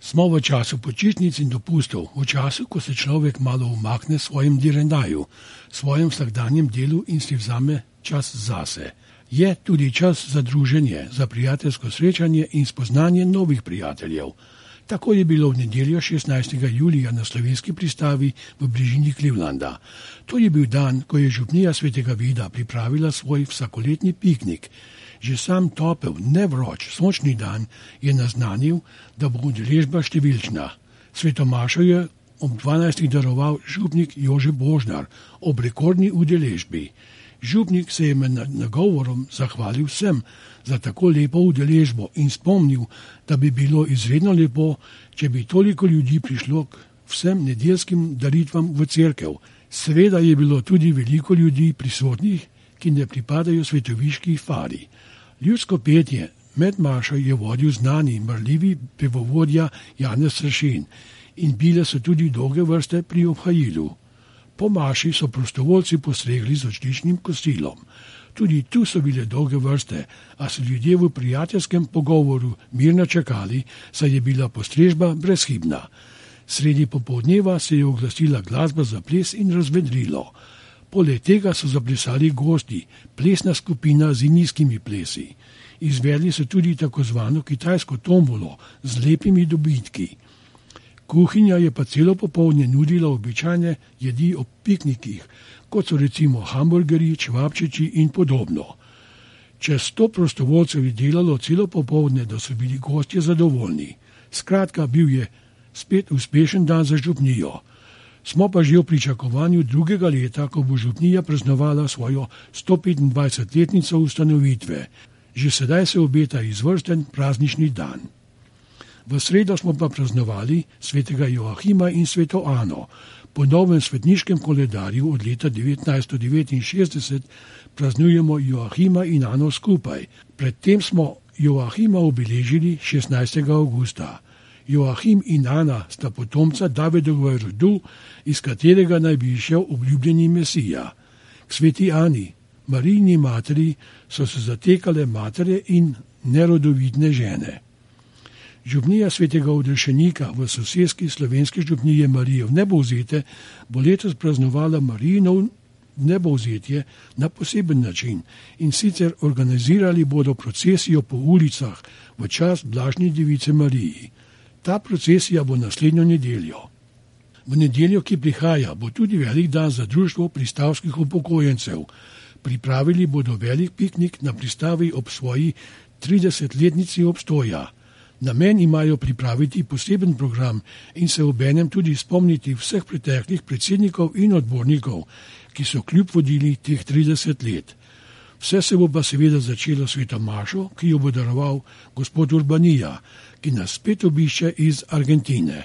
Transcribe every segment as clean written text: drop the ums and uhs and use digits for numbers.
Smo v času počitnic in dopustov, v času, ko se človek malo umakne svojim direndaju, svojim vsakdanjem delu in si vzame čas zase. Je tudi čas za druženje, za prijateljsko srečanje in spoznanje novih prijateljev. Tako je bilo v nedeljo 16. julija na slovenski pristavi v bližini Clevelanda. To je bil dan, ko je župnija svetega Vida pripravila svoj vsakoletni piknik. Že sam topel, nevroč, sončni dan je naznanil, da bo udeležba številčna. Svetomašo je ob 12. daroval župnik Jože Božnar ob rekordni udeležbi. Župnik se je med nagovorom zahvalil vsem za tako lepo udeležbo in spomnil, da bi bilo izredno lepo, če bi toliko ljudi prišlo k vsem nedeljskim daritvam v cerkev. Seveda je bilo tudi veliko ljudi prisotnih, ki ne pripadajo svetoviški fari. Ljudsko petje med mašo je vodil znani, marljivi pevovodja Janez Sršen in bile so tudi dolge vrste pri obhajilu. Po maši so prostovoljci postregli z odličnim kosilom. Tudi tu so bile dolge vrste, a so ljudje v prijateljskem pogovoru mirno čakali, saj je bila postrežba brezhibna. Sredi popoldneva se je oglasila glasba za ples in razvedrilo. Poleg tega so zaplesali gosti, plesna skupina z indijskimi plesi. Izvedli so tudi tako zvano kitajsko tombolo z lepimi dobitki. Kuhinja je pa celo popoldne nudila običajne jedi ob piknikih, kot so recimo hamburgerji, čevapčiči in podobno. Čez 100 prostovoljcev je delalo celo popoldne, da so bili gostje zadovoljni. Skratka, bil je spet uspešen dan za župnijo. Smo pa že v pričakovanju drugega leta, ko bo župnija praznovala svojo 125-letnico ustanovitve. Že sedaj se obeta izvrsten praznični dan. V sredo smo pa praznovali svetega Joachima in sveto Ano. Po novem svetniškem koledarju od leta 1969 praznujemo Joachima in Ano skupaj. Predtem smo Joachima obeležili 16. avgusta. Joachim in Ana sta potomca Davidovega rodu, iz katerega naj bi išel obljubljeni Mesija. K sveti Ani, Marijini materi, so se zatekale matere in nerodovidne žene. Župnija svetega Odrešenika v soseski slovenske župnije Marije v Nebovzete bo letos praznovala Marijino Nebovzetje na poseben način in sicer organizirali bodo procesijo po ulicah v čast blažni device Mariji. Ta procesija bo naslednjo nedeljo. V nedeljo, ki prihaja, bo tudi velik dan za društvo pristavskih upokojencev. Pripravili bodo velik piknik na pristavi ob svoji 30-letnici obstoja. Namen imajo pripraviti poseben program in se obenem tudi spomniti vseh preteklih predsednikov in odbornikov, ki so kljub vodili teh 30 let. Vse se bo pa seveda začelo sveto mašo, ki jo bo daroval gospod Urbanija, ki nas spet obišče iz Argentine.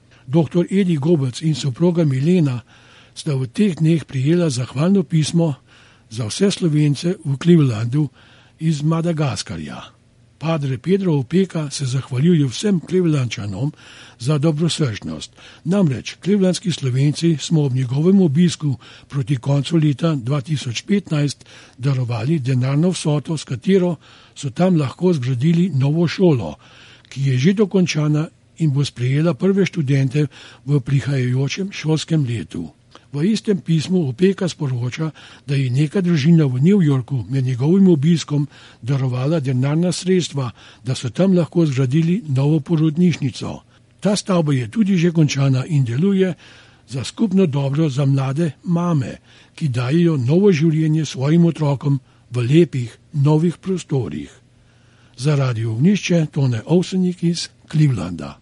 Dr. Edi Gobec in soproga Milena sta v teh dneh prijela zahvalno pismo za vse Slovence v Clevelandu iz Madagaskarja. Padre Pedro Opeka se zahvaljuje vsem Clevelandčanom za dobrosrčnost. Namreč clevelandski Slovenci smo ob njegovem obisku proti koncu leta 2015 darovali denarno vsoto, s katero so tam lahko zgradili novo šolo, ki je že dokončana in bo sprejela prve študente v prihajajočem šolskem letu. V istem pismu Opeka sporoča, da je neka družina v New Yorku med njegovim obiskom darovala denarna sredstva, da so tam lahko zgradili novo porodnišnico. Ta stavba je tudi že končana in deluje za skupno dobro za mlade mame, ki dajejo novo življenje svojim otrokom v lepih, novih prostorih. Za Radio Ognišče Tone Ovsenik iz Clevelanda.